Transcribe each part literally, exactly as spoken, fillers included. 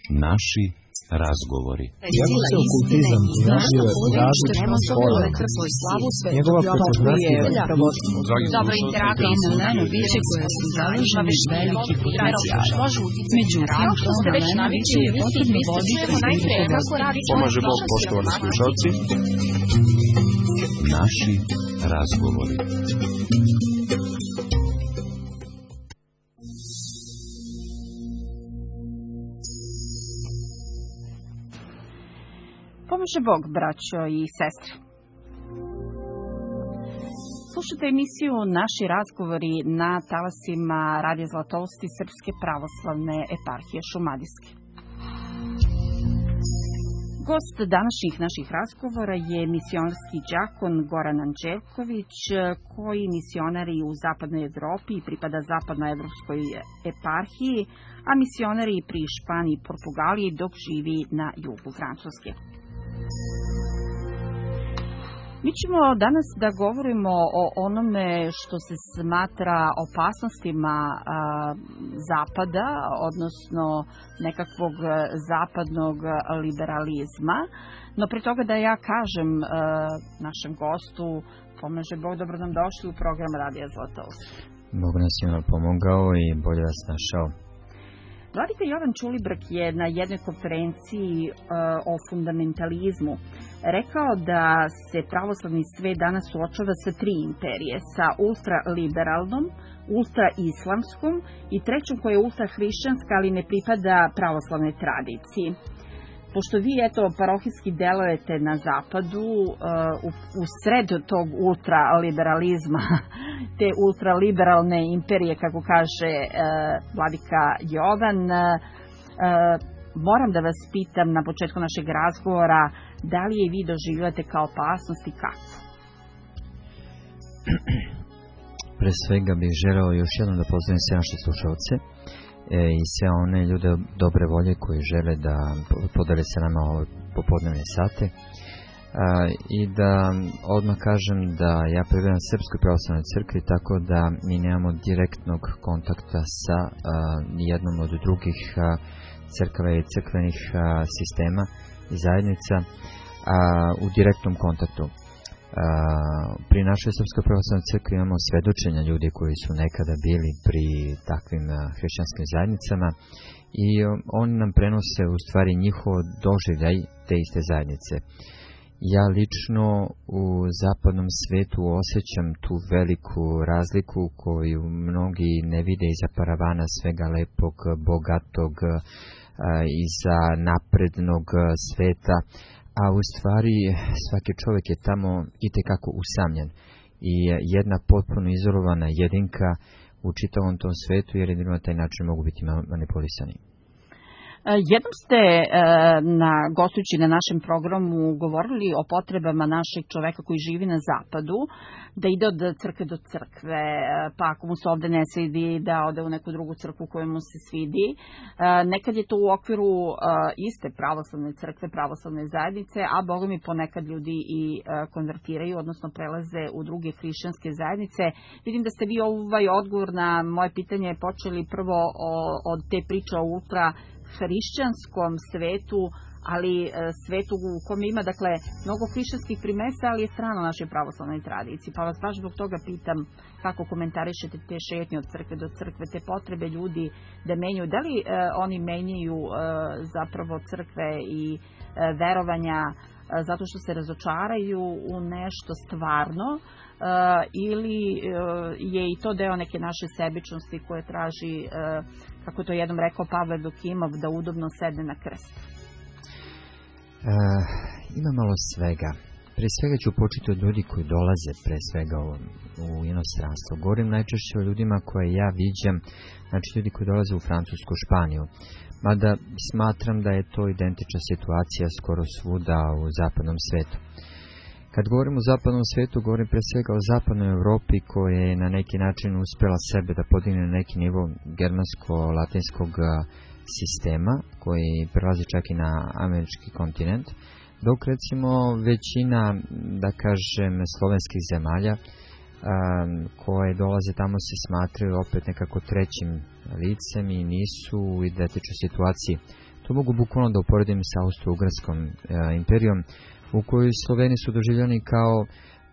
Naši razgovori. Iako se okultizam tražio različite spolove, njegova prepoznatljiva dobra interakcija više koje su završene veliki potencijal. Međutim, to ste već navikli je potrebno voditi Pomaže Bog, poštovani slušalci. Naši razgovori. Pomaže Bog, braćo i sestre. Slušajte emisiju Naši razgovori na talasima Radija Zlatovosti Srpske pravoslavne eparhije Šumadijske. Gost današnjih naših razgovora je misionarski đakon Goran Anđelković, koji misionari u zapadnoj Evropi pripada zapadnoevropskoj eparhiji, a misionari pri Španiji i Portugaliji dok živi na jugu Francuske. Mi ćemo danas da govorimo o onome što se smatra opasnostima a, Zapada, odnosno nekakvog zapadnog liberalizma. No pre toga da ja kažem a, našem gostu, pomaže Bog, dobro nam došli u program Radija Zlatovost. Bog nas je pomogao i bolje vas našao. Vladika Jovan Čulibrk je na jednoj konferenciji uh, o fundamentalizmu rekao da se pravoslavni svet danas suočava sa tri imperije, sa ultraliberalnom, ultraislamskom i trećom koja je ultrahrišćanska, ali ne pripada pravoslavnoj tradiciji. Pošto vi, eto, parohijski delujete na zapadu, uh, u, u sred tog ultraliberalizma, te ultraliberalne imperije, kako kaže uh, vladika Jovan, uh, moram da vas pitam na početku našeg razgovora, da li je vi doživljate kao opasnost i kako? Pre svega bih želeo još jednom da pozdravim sve naše slušalce i sve one ljude dobre volje koji žele da podele sa nama ove popodnevne sate. I da odmah kažem da ja pripadam Srpskoj pravoslavnoj crkvi, tako da mi nemamo direktnog kontakta sa nijednom od drugih crkava i crkvenih sistema i zajednica u direktnom kontaktu. Pri našoj Srpskoj pravoslavnoj crkvi imamo svedočenja ljudi koji su nekada bili pri takvim hrišćanskim zajednicama i oni nam prenose u stvari njihov doživljaj te iste zajednice. Ja lično u zapadnom svetu osjećam tu veliku razliku koju mnogi ne vide iza paravana svega lepog, bogatog, iza naprednog sveta, a u stvari svaki čovjek je tamo itekako usamljen i jedna potpuno izolovana jedinka u čitavom tom svetu, jer jedino na taj način mogu biti manipulisani. Jednom ste na gostujući na našem programu govorili o potrebama našeg čoveka koji živi na zapadu, da ide od crkve do crkve, pa ako mu se ovde ne svidi, da ode u neku drugu crkvu koju mu se svidi. Nekad je to u okviru iste pravoslavne crkve, pravoslavne zajednice, a Boga mi ponekad ljudi i konvertiraju, odnosno prelaze u druge hrišćanske zajednice. Vidim da ste vi ovaj odgovor na moje pitanje počeli prvo od te priče o ultra hrišćanskom svetu, ali svetu u kome ima, dakle, mnogo hrišćanskih primesa, ali je strano našoj pravoslavnoj tradiciji. Pa vas baš zbog toga pitam kako komentarišete te šetnje od crkve do crkve, te potrebe ljudi da menjaju. Da li eh, oni menjaju eh, zapravo crkve i eh, verovanja eh, zato što se razočaraju u nešto stvarno, eh, ili eh, je i to deo neke naše sebičnosti koje traži, eh, kako to jednom rekao Pavle Dokimov, da udobno sedne na krst? E, ima malo svega. Pre svega ću početi od ljudi koji dolaze pre svega u, u inostranstvo. Govorim najčešće o ljudima koje ja viđam, znači ljudi koji dolaze u Francusku, Španiju. Mada smatram da je to identična situacija skoro svuda u zapadnom svetu. Kad govorim o zapadnom svetu, govorim pre svega o zapadnoj Evropi koja je na neki način uspjela sebe da podigne na neki nivo germansko-latinskog sistema koji prelazi čak i na američki kontinent, dok recimo većina, da kažem, slovenskih zemalja koje dolaze tamo se smatraju opet nekako trećim licem i nisu u identičnoj situaciji. To To mogu bukvalno da uporedim sa Austro-Ugarskom e, imperijom, u kojoj Sloveni su doživljeni kao a,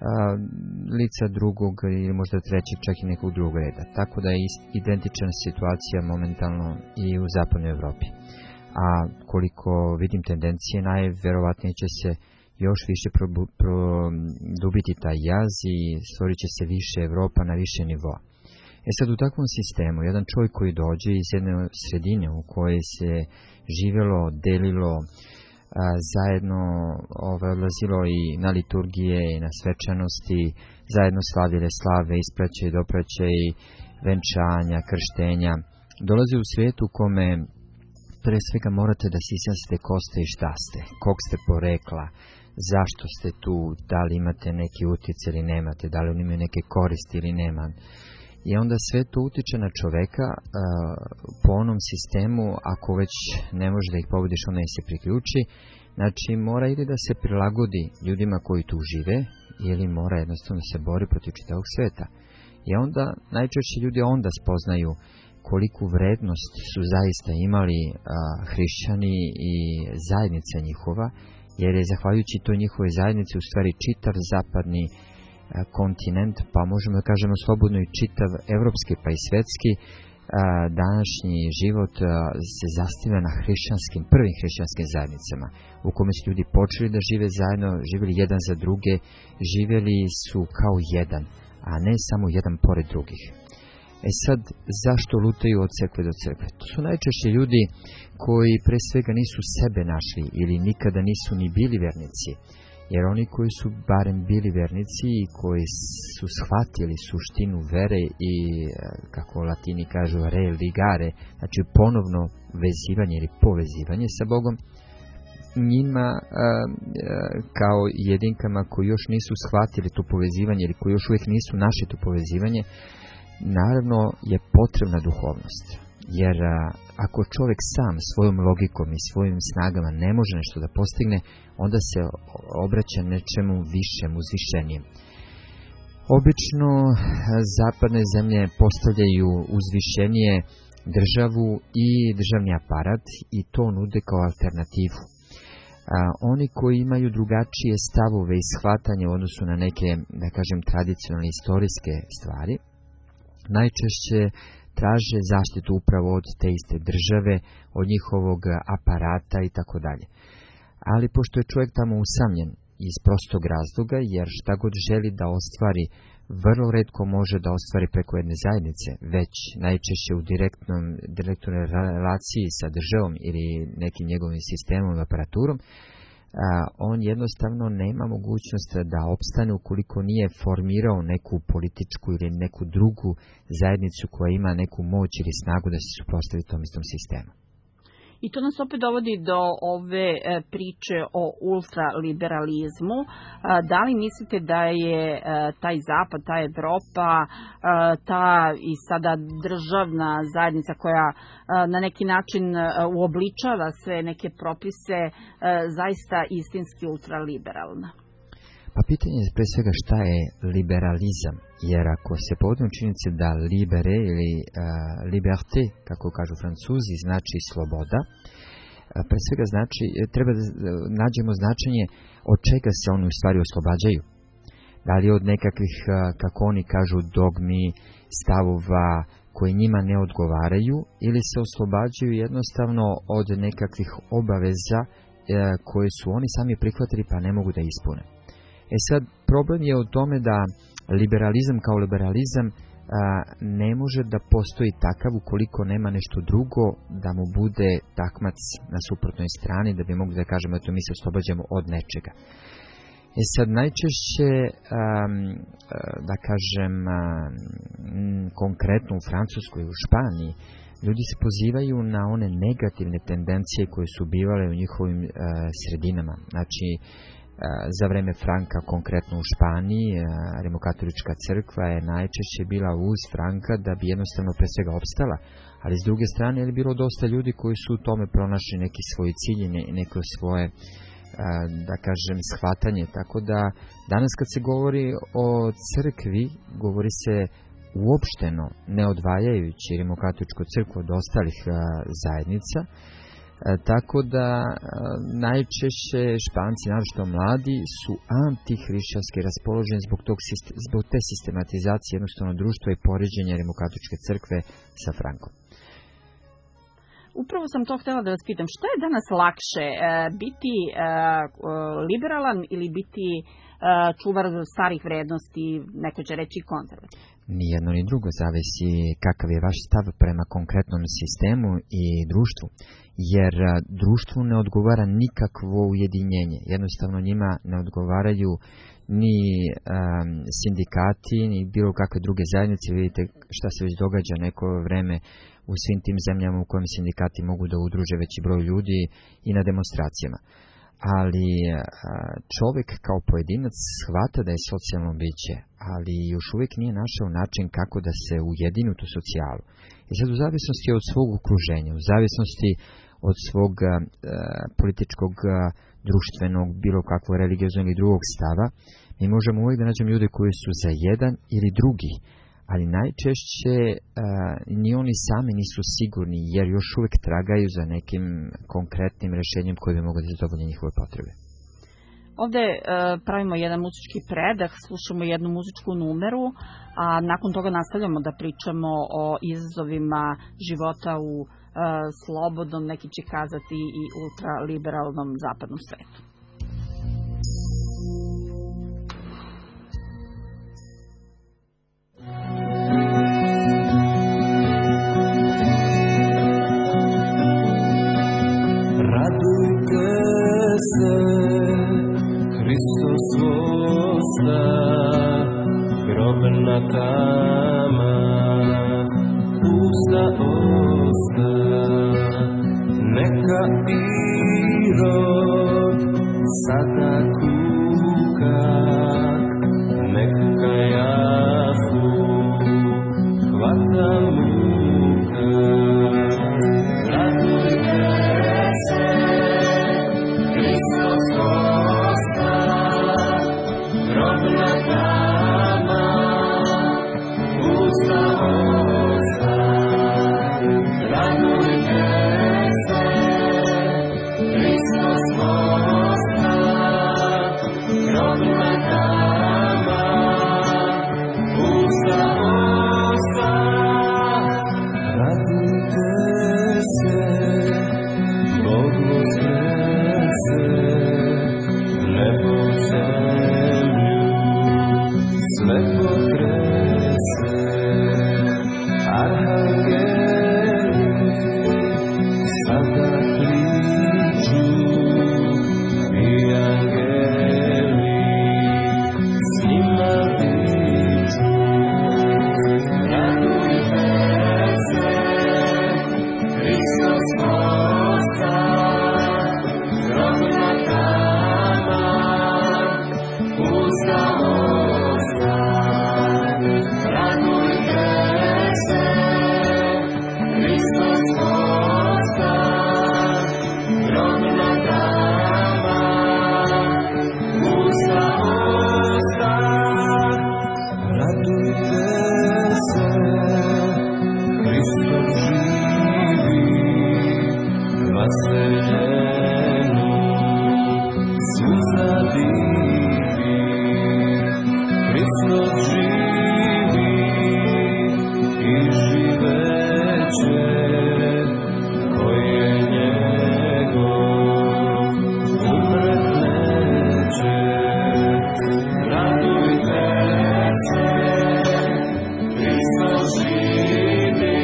lica drugog ili možda trećeg, čak i nekog drugog reda. Tako da je identična situacija momentalno i u zapadnoj Evropi. A koliko vidim tendencije, najverovatnije će se još više produbiti taj jaz i stvorit će se više Evropa na više nivoa. E sad, u takvom sistemu, jedan čovjek koji dođe iz jedne sredine u kojoj se živjelo, delilo, a, zajedno ove, odlazilo i na liturgije i na svečanosti, zajedno slavile slave, ispraće i dopraće i venčanja, krštenja, dolazi u svijetu u kome pre svega morate da sisnete ko ste i šta ste, kog ste porekla, zašto ste tu, da li imate neki utjecaj ili nemate, da li on imaju neke koristi ili nema. I onda sve to utiče na čoveka uh, po onom sistemu, ako već ne može da ih pobediš, onda ih se priključi. Znači, mora ili da se prilagodi ljudima koji tu žive, ili mora jednostavno se bori protiv čitavog sveta. I onda najčešće ljudi onda spoznaju koliku vrednost su zaista imali uh, hrišćani i zajednica njihova, jer je zahvaljujući toj njihovoj zajednici u stvari čitav zapadni kontinent, pa možemo da kažemo slobodno i čitav evropski pa i svetski današnji život se zasniva na hrišćanskim, prvim hrišćanskim zajednicama, u kome su ljudi počeli da žive zajedno, živjeli jedan za druge, živjeli su kao jedan, a ne samo jedan pored drugih. E sad, zašto lutaju od crkve do crkve? To su najčešće ljudi koji pre svega nisu sebe našli ili nikada nisu ni bili vernici. Jer oni koji su barem bili vernici i koji su shvatili suštinu vere i, kako latini kažu, religare, znači ponovno vezivanje ili povezivanje sa Bogom, njima kao jedinkama koji još nisu shvatili to povezivanje ili koji još uvijek nisu našli to povezivanje, naravno je potrebna duhovnost. Jer a, ako čovjek sam svojom logikom i svojim snagama ne može nešto da postigne, onda se obraća nečemu višem, uzvišenijem. Obično a, zapadne zemlje postavljaju uzvišenije državu i državni aparat i to nude kao alternativu. A, oni koji imaju drugačije stavove i shvatanje u odnosu na neke, da kažem, tradicionalne istorijske stvari, najčešće traže zaštitu upravo od te iste države, od njihovog aparata i tako dalje. Ali pošto je čovjek tamo usamljen iz prostog razloga, jer šta god želi da ostvari, vrlo retko može da ostvari preko jedne zajednice, već najčešće u direktnom, direktnoj relaciji sa državom ili nekim njegovim sistemom i aparaturom, a, on jednostavno nema mogućnost da opstane ukoliko nije formirao neku političku ili neku drugu zajednicu koja ima neku moć ili snagu da se suprotstavi tom istom sistemu. I to nas opet dovodi do ove priče o ultraliberalizmu. Da li mislite da je taj Zapad, ta Evropa, ta i sada državna zajednica koja na neki način uobličava sve neke propise zaista istinski ultraliberalna? Pa pitanje je pre svega šta je liberalizam, jer ako se povodimo činjenice da libere ili uh, liberté, kako kažu Francuzi, znači sloboda, uh, pre svega znači, treba da nađemo značenje od čega se oni u stvari oslobađaju. Da li od nekakvih, uh, kako oni kažu, dogmi, stavova koji njima ne odgovaraju, ili se oslobađaju jednostavno od nekakvih obaveza uh, koje su oni sami prihvatili pa ne mogu da ispune. E sad, problem je u tome da liberalizam kao liberalizam a, ne može da postoji takav ukoliko nema nešto drugo da mu bude takmac na suprotnoj strani, da bi mogli da kažemo eto mi se oslobađamo od nečega. E sad, najčešće, a, da kažem, a, m, konkretno u Francuskoj i u Španiji, ljudi se pozivaju na one negativne tendencije koje su bivale u njihovim a, sredinama. Znači, za vreme Franka, konkretno u Španiji, rimokatolička crkva je najčešće bila uz Franka da bi jednostavno pre svega opstala, ali s druge strane je bilo dosta ljudi koji su u tome pronašli neki svoj cilj i neko svoje, da kažem, shvatanje. Tako da danas kad se govori o crkvi, govori se uopšteno, ne odvajajući rimokatoličku crkvu od ostalih zajednica, tako da najčešće Španci, naročito mladi, su antihrišćanski raspoloženi zbog, tog, zbog te sistematizacije jednostavno društva i poređenja Rimokatoličke crkve sa Frankom. Upravo sam to htjela da vas pitam. Što je danas lakše, biti liberalan ili biti čuvar starih vrednosti, neko će reći konzervativno? Ni jedno ni drugo, zavisi kakav je vaš stav prema konkretnom sistemu i društvu, jer društvu ne odgovara nikakvo ujedinjenje. Jednostavno njima ne odgovaraju ni um, sindikati, ni bilo kakve druge zajednice. Vidite šta se već događa neko vreme u svim tim zemljama u kojim sindikati mogu da udruže veći broj ljudi i na demonstracijama. Ali čovjek kao pojedinac shvata da je socijalno biće, ali još uvijek nije našao način kako da se ujedini u tu socijalu. I sad u zavisnosti od svog okruženja, u zavisnosti od svog uh, političkog, uh, društvenog, bilo kakvog religioznog i drugog stava, mi možemo uvijek da nađemo ljude koji su za jedan ili drugi, ali najčešće uh, ni oni sami nisu sigurni, jer još uvijek tragaju za nekim konkretnim rješenjem koji bi mogli da zadovolje njihove potrebe. Ovdje uh, pravimo jedan muzički predah, slušamo jednu muzičku numeru, a nakon toga nastavljamo da pričamo o izazovima života u uh, slobodnom, neki će kazati i ultraliberalnom zapadnom svetu. Hristos vosta, grobna tama, pusta osta, neka Irod sada kuka, neka Jahu hvata muka, radujte se, Hristos vosta, grobna tama, pusta osta, radujte se, Hristos vosta, grobna tama, pusta osta, radujte se, Bog uskrese, nebo zemlju, sve potrese, arhangeli sada kliču i angeli s njima viču. Radujte se, Hristos vosta, grobna tama, pusta osta, radujte se, Hristos vosta, grobna tama, pusta osta, radujte se, Hristos živi, vaseljenu suza divi, Hristos živi i živeće, koji je njegov, umret neće. Radujte se, Hristos živi,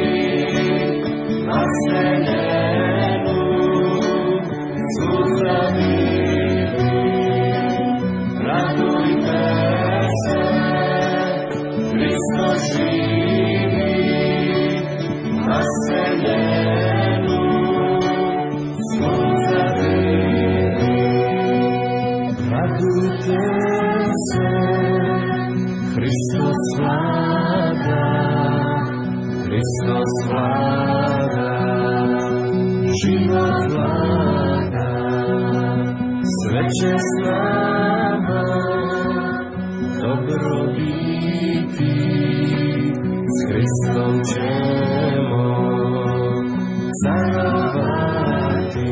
vaseljenu suza divi, radujte se, Hristos živi, vaseljenu suza divi, radujte se, Hristos vlada, Hristos vlada, život vlada, sve će s nama dobro biti, s Hristom ćemo carovati,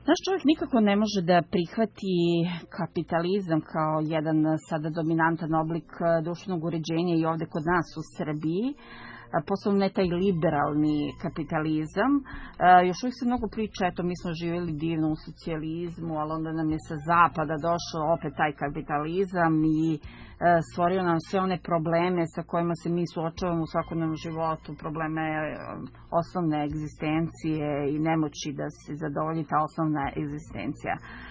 Naš čovjek nikako ne može da prihvati kapitalizam kao jedan sada dominantan oblik društvenog uređenja i ovde kod nas u Srbiji, posebno ne taj liberalni kapitalizam. Još uvijek se mnogo priča, eto mi smo živjeli divno u socijalizmu, ali onda nam je sa zapada došao opet taj kapitalizam i stvorio nam sve one probleme sa kojima se mi suočavamo u svakodnevnom životu, probleme osnovne egzistencije i nemoći da se zadovolji ta osnovna egzistencija.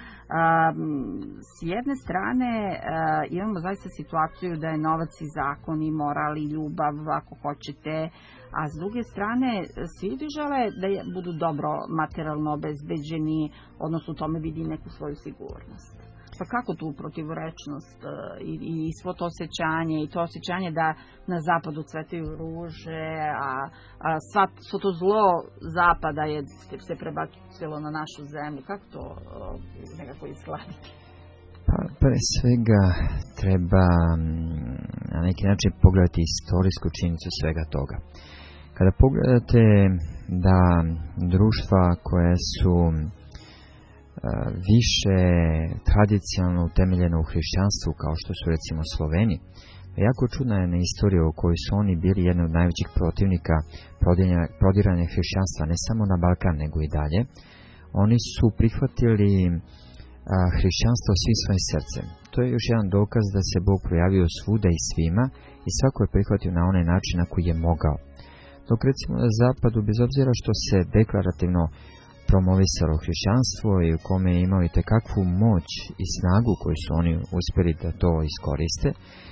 S jedne strane imamo zaista situaciju da je novac i zakon i moral i ljubav, ako hoćete, a s druge strane svi ljudi žele da budu dobro materijalno obezbeđeni, odnosno u tome vidi neku svoju sigurnost. Pa kako tu protivrečnost i, i svo to osjećanje i to osjećanje da na zapadu cvetaju ruže, a, a sva, svo to zlo zapada je se prebacilo na našu zemlju. Kako to nekako izgledati? Pa, pre svega treba na neki način pogledati istorijsku činjenicu svega toga. Kada pogledate da društva koje su više tradicionalno utemeljeno u hrišćanstvu, kao što su recimo Sloveni, jako čudna je na istorija u kojoj su oni bili jedni od najvećih protivnika prodiranja hrišćanstva, ne samo na Balkan, nego i dalje. Oni su prihvatili a, hrišćanstvo svim svojim srcem. To je još jedan dokaz da se Bog projavio svuda i svima i svako je prihvatio na onaj način na koji je mogao. Dok recimo na zapadu, bez obzira što se deklarativno promovisalo hrišćanstvo i u kome je imao i tekakvu moć i snagu koju su oni uspjeli da to iskoriste,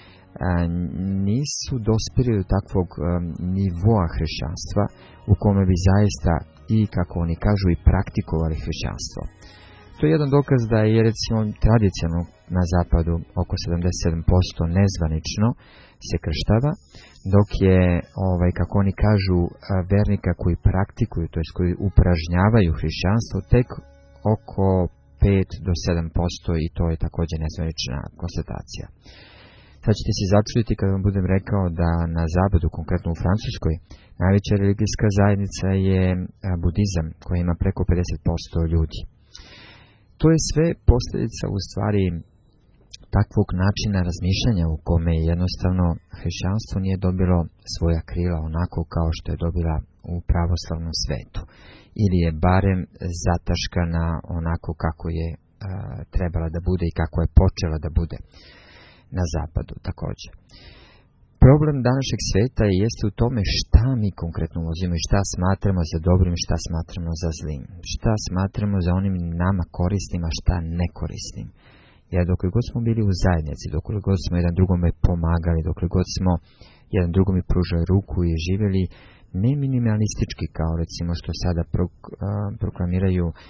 nisu dospjeli do takvog nivoa hrišćanstva u kome bi zaista i, kako oni kažu, i praktikovali hrišćanstvo. To je jedan dokaz da je recimo tradicionalno na zapadu oko sedamdeset sedam posto nezvanično se krštava, dok je, ovaj, kako oni kažu, vernika koji praktikuju, to jest koji upražnjavaju hrišćanstvo, tek oko pet do sedam posto i to je također nezvanična konstatacija. Sad ćete se začuditi kad vam budem rekao da na zapadu, konkretno u Francuskoj, najveća religijska zajednica je budizam, koja ima preko pedeset posto ljudi. To je sve posljedica u stvari takvog načina razmišljanja u kome jednostavno hrišćanstvo nije dobilo svoja krila onako kao što je dobila u pravoslavnom svetu. Ili je barem zataškana onako kako je a, trebala da bude i kako je počela da bude na zapadu također. Problem današnjeg sveta jeste u tome šta mi konkretno ulazimo i šta smatramo za dobrim, šta smatramo za zlim. Šta smatramo za onim nama korisnim, a šta nekorisnim. Jer dok god smo bili u zajednici, dok god smo jedan drugome pomagali, dok god smo jedan drugome pružali ruku i živjeli ne minimalistički kao recimo što sada prok, a, proklamiraju a,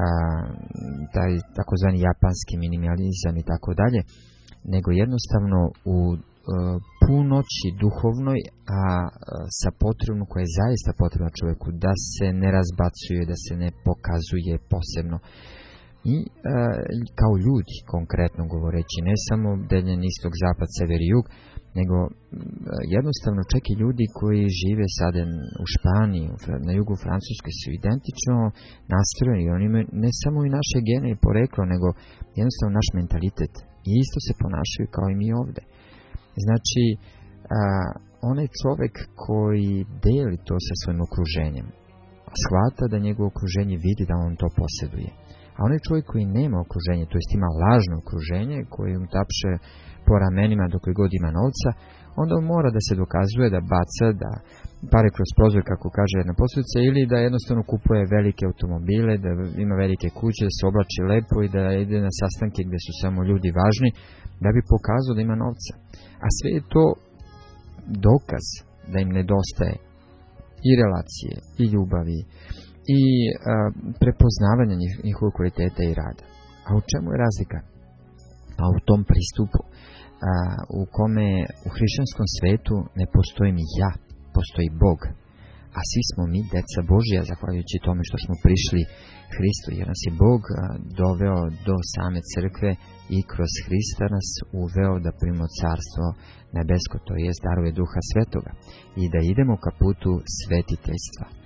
taj takozvani japanski minimalizam i tako dalje, nego jednostavno u a, punoći duhovnoj, a, a sa potrebom koja je zaista potrebna čovjeku, da se ne razbacuje, da se ne pokazuje posebno. I e, kao ljudi, konkretno govoreći, ne samo deljen istok, zapad, sever i jug, nego e, jednostavno čak i ljudi koji žive sada u Španiji, na jugu Francuske, su identično nastrojeni. Oni imaju ne samo i naše gene i poreklo, nego jednostavno naš mentalitet. I isto se ponašaju kao i mi ovde. Znači, a, onaj čovjek koji deli to sa svojim okruženjem, shvata da njegovo okruženje vidi da on to posjeduje. A onaj čovjek koji nema okruženje, to jest ima lažno okruženje, koji mu tapše po ramenima dok god ima novca, onda on mora da se dokazuje, da baca, da pare kroz prozor, kako kaže jedna poslovica, ili da jednostavno kupuje velike automobile, da ima velike kuće, da se oblači lepo i da ide na sastanke gdje su samo ljudi važni, da bi pokazao da ima novca. A sve je to dokaz da im nedostaje i relacije, i ljubavi, i a, prepoznavanja njih, njihovog kvaliteta i rada. A u čemu je razlika? A u tom pristupu a, u kome u hrišćanskom svetu ne postoji ni ja, postoji Bog. A svi smo mi deca Božja, zahvaljujući tome što smo prišli Hristu, jer nas je Bog a, doveo do same crkve i kroz Hrista nas uveo da primimo carstvo nebesko, to jest darove Duha Svetoga, i da idemo ka putu svetiteljstva.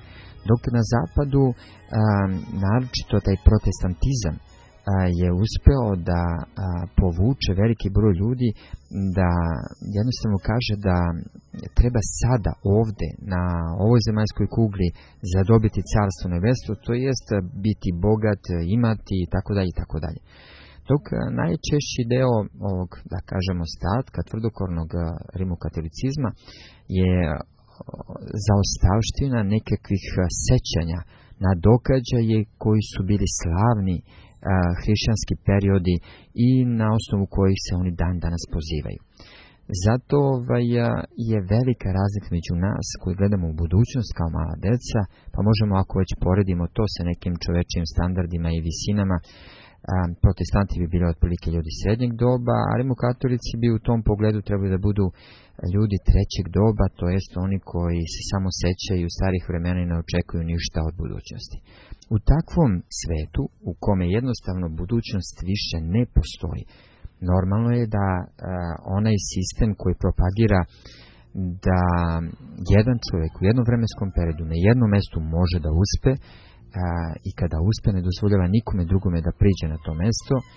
Dok na zapadu, a, naročito taj protestantizam, je uspeo da a, povuče veliki broj ljudi, da jednostavno kaže da treba sada ovde na ovoj zemaljskoj kugli zadobiti carstvo nebesko, to jest biti bogat, imati i tako dalje i tako dalje. Dok najčešći deo ovog, da kažemo, ostatka tvrdokornog rimokatolicizma je zaostavština nekakvih sećanja na događaje koji su bili slavni hrišćanski periodi i na osnovu kojih se oni dan danas pozivaju. Zato ovaj, je velika razlika među nas koji gledamo u budućnost kao mala deca, pa možemo, ako već poredimo to sa nekim čovečijim standardima i visinama, protestanti bi bili otprilike ljudi srednjeg doba, a rimokatolici bi u tom pogledu trebali da budu ljudi trećeg doba, to jest oni koji se samo sećaju starih vremena i ne očekuju ništa od budućnosti. U takvom svetu, u kome jednostavno budućnost više ne postoji, normalno je da a, onaj sistem koji propagira da jedan čovjek u jednom vremenskom periodu na jednom mestu može da uspe, a, i kada uspe ne dozvoljava nikome drugome da priđe na to mesto, a,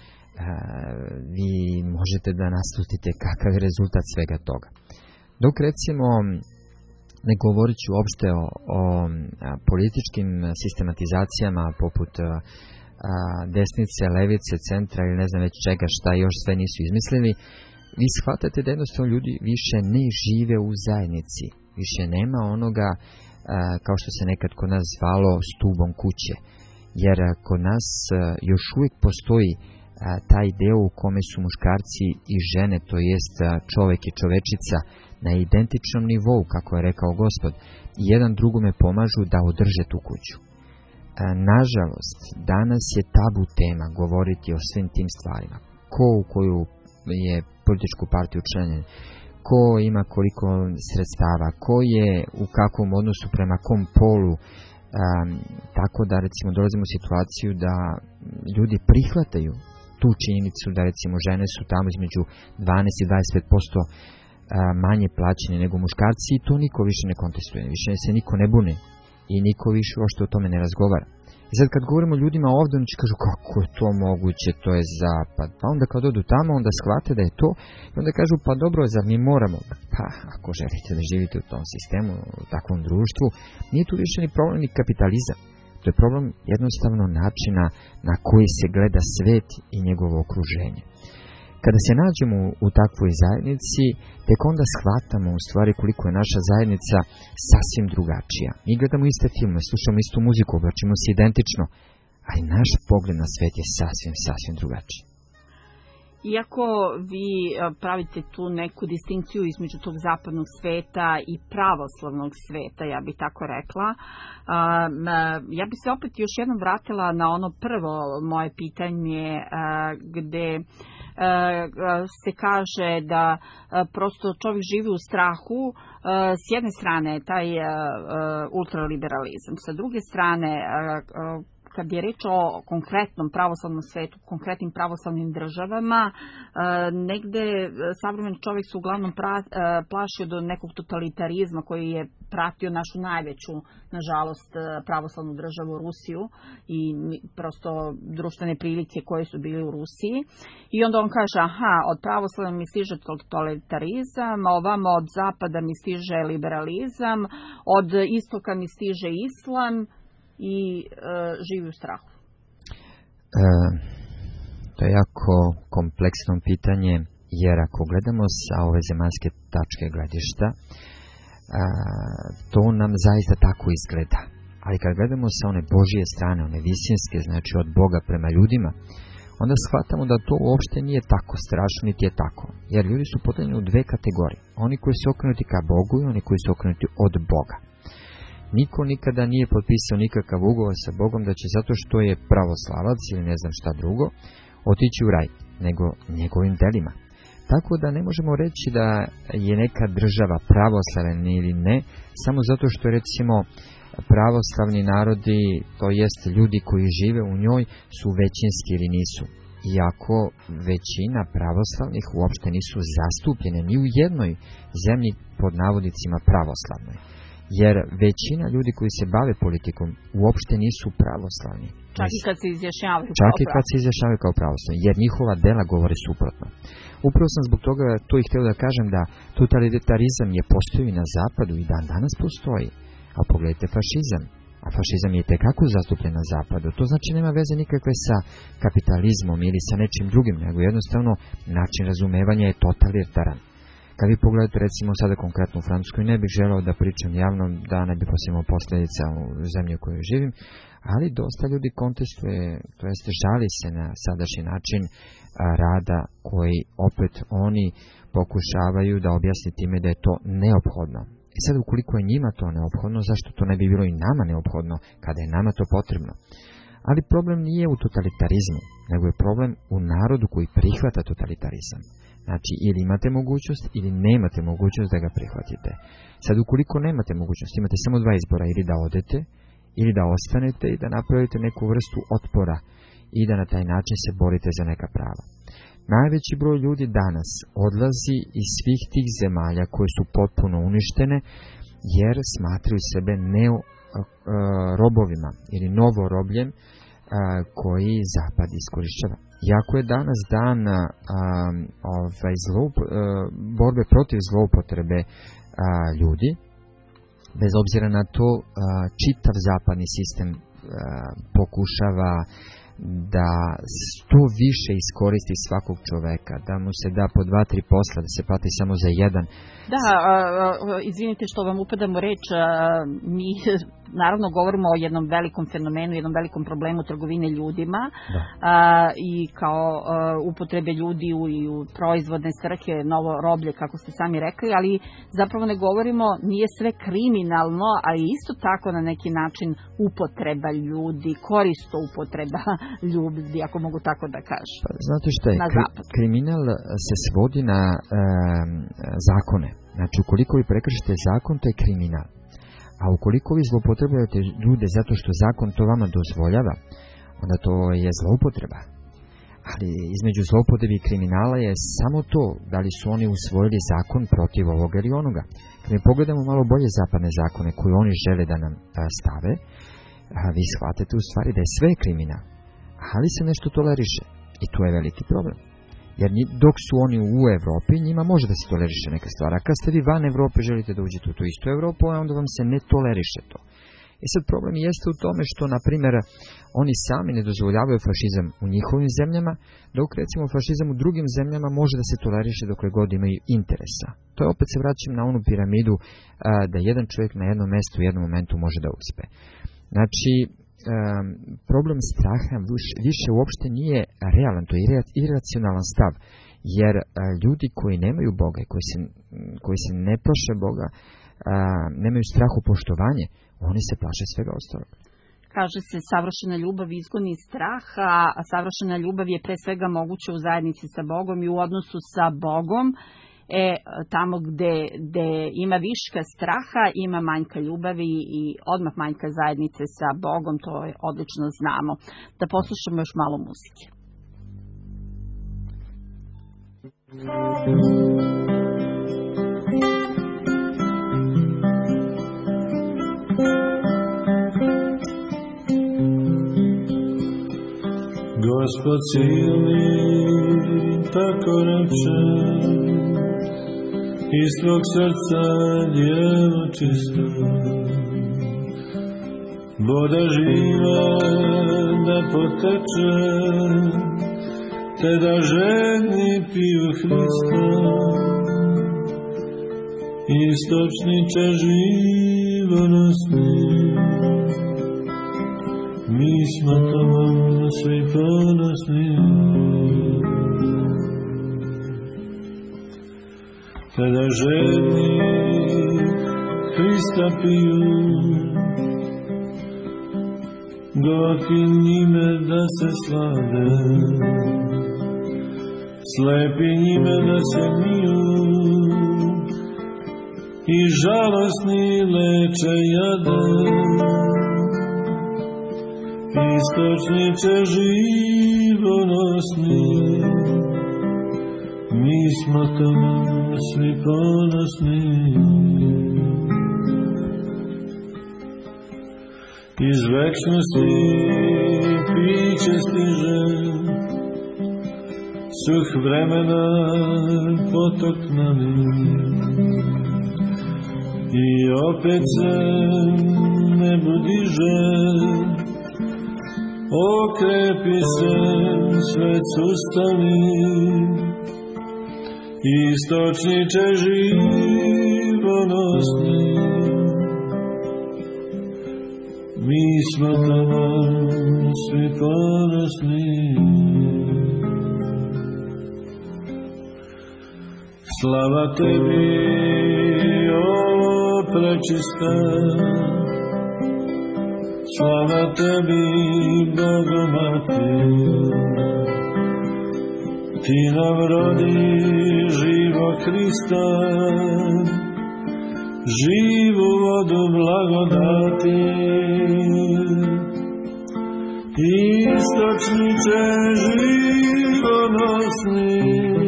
vi možete da naslutite kakav je rezultat svega toga. Dok recimo, ne govorit ću uopšte o, o a, političkim sistematizacijama poput a, a, desnice, levice, centra ili ne znam već čega šta još sve nisu izmislili, vi shvatate da jednostavno ljudi više ne žive u zajednici, više nema onoga a, kao što se nekad kod nas zvalo stubom kuće, jer a, kod nas a, još uvijek postoji a, taj deo u kome su muškarci i žene, to jest a, čovek i čovečica, na identičnom nivou, kako je rekao Gospod, i jedan drugome pomažu da održe tu kuću. A, nažalost, danas je tabu tema govoriti o svim tim stvarima. Ko u koju je političku partiju učlanjen, ko ima koliko sredstava, ko je u kakvom odnosu prema kom polu, a, tako da recimo dolazimo u situaciju da ljudi prihvataju tu činjenicu da recimo žene su tamo između dvanaest i dvadeset pet posto manje plaćene nego muškarci i to niko više ne kontestuje, više se niko ne bune i niko više ošto o tome ne razgovara. I sad kad govorimo ljudima ovdje, oni će kažu kako je to moguće, to je zapad. Pa onda kad odu tamo, onda shvate da je to i onda kažu pa dobro, zar mi moramo? Pa ako želite da živite u tom sistemu, u takvom društvu, nije tu više ni problem ni kapitalizam. To je problem jednostavno načina na koji se gleda svet i njegovo okruženje. Kada se nađemo u takvoj zajednici, tek onda shvatamo u stvari koliko je naša zajednica sasvim drugačija. Mi gledamo iste filme, slušamo istu muziku, oblačimo se identično, ali naš pogled na svet je sasvim, sasvim drugačiji. Iako vi pravite tu neku distinkciju između tog zapadnog sveta i pravoslavnog sveta, ja bih tako rekla, ja bih se opet još jednom vratila na ono prvo moje pitanje gde se kaže da prosto čovjek živi u strahu, s jedne strane taj ultraliberalizam, sa druge strane kad je reč o konkretnom pravoslavnom svetu, konkretnim pravoslavnim državama, negde savremen čovjek se uglavnom plašio do nekog totalitarizma koji je pratio našu najveću, nažalost, pravoslavnu državu Rusiju i prosto društvene prilike koje su bile u Rusiji. I onda on kaže, aha, od pravoslavlja mi stiže totalitarizam, a ovamo od zapada mi stiže liberalizam, od istoka mi stiže islam, i e, živi u strahu? E, to je jako kompleksno pitanje, jer ako gledamo sa ove zemaljske tačke gledišta, a, to nam zaista tako izgleda. Ali kad gledamo sa one Božije strane, one visinske, znači od Boga prema ljudima, onda shvatamo da to uopšte nije tako strašno, niti je tako. Jer ljudi su podeljeni u dve kategorije. Oni koji su okrenuti ka Bogu i oni koji su okrenuti od Boga. Niko nikada nije potpisao nikakav ugovor sa Bogom da će zato što je pravoslavac ili ne znam šta drugo otići u raj, nego njegovim delima. Tako da ne možemo reći da je neka država pravoslavna ili ne, samo zato što recimo pravoslavni narodi, to jest ljudi koji žive u njoj, su većinski ili nisu. Iako većina pravoslavnih uopšte nisu zastupljene ni u jednoj zemlji pod navodnicima pravoslavnoj. jer većina ljudi koji se bave politikom uopšte nisu pravoslavni. Čak i kad se izjašnjavaju Čak i kad se izjašnjavaju kao pravoslavni, jer njihova dela govore suprotno. Upravo sam zbog toga to i htio da kažem da totalitarizam je postoji na zapadu i dan danas postoji. A pogledajte fašizam. A fašizam je tekako zastupljen na zapadu. To znači nema veze nikakve sa kapitalizmom ili sa nečim drugim, nego jednostavno način razumevanja je totalitaran. Kad vi pogledate recimo sada konkretno u Francuskoj, ne bih želeo da pričam javno da ne bi posljedimo posljedica u zemlji u kojoj živim, ali dosta ljudi kontestuje, to jeste žali se na sadašnji način a, rada koji opet oni pokušavaju da objasni time da je to neophodno. I sad ukoliko je njima to neophodno, zašto to ne bi bilo i nama neophodno kada je nama to potrebno? Ali problem nije u totalitarizmu, nego je problem u narodu koji prihvata totalitarizam. Znači, ili imate mogućnost, ili nemate mogućnost da ga prihvatite. Sad, ukoliko nemate mogućnost, imate samo dva izbora, ili da odete, ili da ostanete i da napravite neku vrstu otpora i da na taj način se borite za neka prava. Najveći broj ljudi danas odlazi iz svih tih zemalja koje su potpuno uništene, jer smatraju sebe neo uh, robovima ili novorobljem uh, koji zapad iskorišćava. Iako je danas dan uh, ovaj, zloup, uh, borbe protiv zloupotrebe uh, ljudi, bez obzira na to uh, čitav zapadni sistem uh, pokušava da što više iskoristi svakog čoveka, da mu se da po dva, tri posla, da se plati samo za jedan. Da, a, a, izvinite što vam upadamo reč, a, mi naravno govorimo o jednom velikom fenomenu, jednom velikom problemu trgovine ljudima a, i kao a, upotrebe ljudi u, i u proizvodne svrhe, novo roblje, kako ste sami rekli, ali zapravo ne govorimo, nije sve kriminalno, ali isto tako na neki način upotreba ljudi, koristo upotreba ljudi, ako mogu tako da kažem. Pa, znate što je, kri, kriminal se svodi na e, zakone. Znači, ukoliko vi prekršite zakon, to je kriminal. A ukoliko vi zloupotrebljavate ljude zato što zakon to vama dozvoljava, onda to je zloupotreba. Ali između zloupotrebe i kriminala je samo to, da li su oni usvojili zakon protiv ovoga ili onoga. Kad mi pogledamo malo bolje zapadne zakone koje oni žele da nam a, stave, a, vi shvatate u stvari da je sve kriminal. Ali se nešto toleriše. I to je veliki problem. Jer dok su oni u Evropi, njima može da se toleriše neka stvar. A kad ste vi van Evrope, želite da uđete u tu istu Evropu, onda vam se ne toleriše to. I sad problem jeste u tome što, na primjer, oni sami ne dozvoljavaju fašizam u njihovim zemljama, dok recimo fašizam u drugim zemljama može da se toleriše dokle god imaju interesa. To je, opet se vraćam na onu piramidu a, da jedan čovjek na jednom mjestu u jednom momentu može da uspe. Znači, Um, problem straha više, više uopšte nije realan, to je iracionalan stav, jer uh, ljudi koji nemaju Boga i koji se, koji se ne plaše Boga, uh, nemaju strahu poštovanje, oni se plaše svega ostalog. Kaže se, savršena ljubav izgoni strah, a savršena ljubav je pre svega moguća u zajednici sa Bogom i u odnosu sa Bogom. E, tamo gde, gde ima viška straha, ima manjka ljubavi i odmah manjka zajednice sa Bogom, to je odlično znamo. Da poslušamo još malo muzike. Gospod silni tako reče, iz tvog srca djevo čisto, voda živa da poteče, te da žedni piju Hrista, istočniče živonosni, mi smo tobom svi ponosni. Kada žedni Hrista piju, gorki njime da se slade, slepi njime da se miju i žalosni leče jade. Istočniče živonosni, mi smo tamo svi ponosni. iz večnosti piće stiže, suh vremena potok nani, i opet se nebo diže, okrepi se svet ustani, istočniče živonosni. Mi smo tamo svi ponosni. Slava tebi, o prečista, slava tebi, Bogomati, ti nam rodi živo Hrista, živu vodu blagodati. Istočniče živonosni,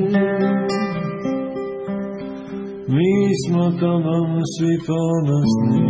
mi smo tobom svi ponosni.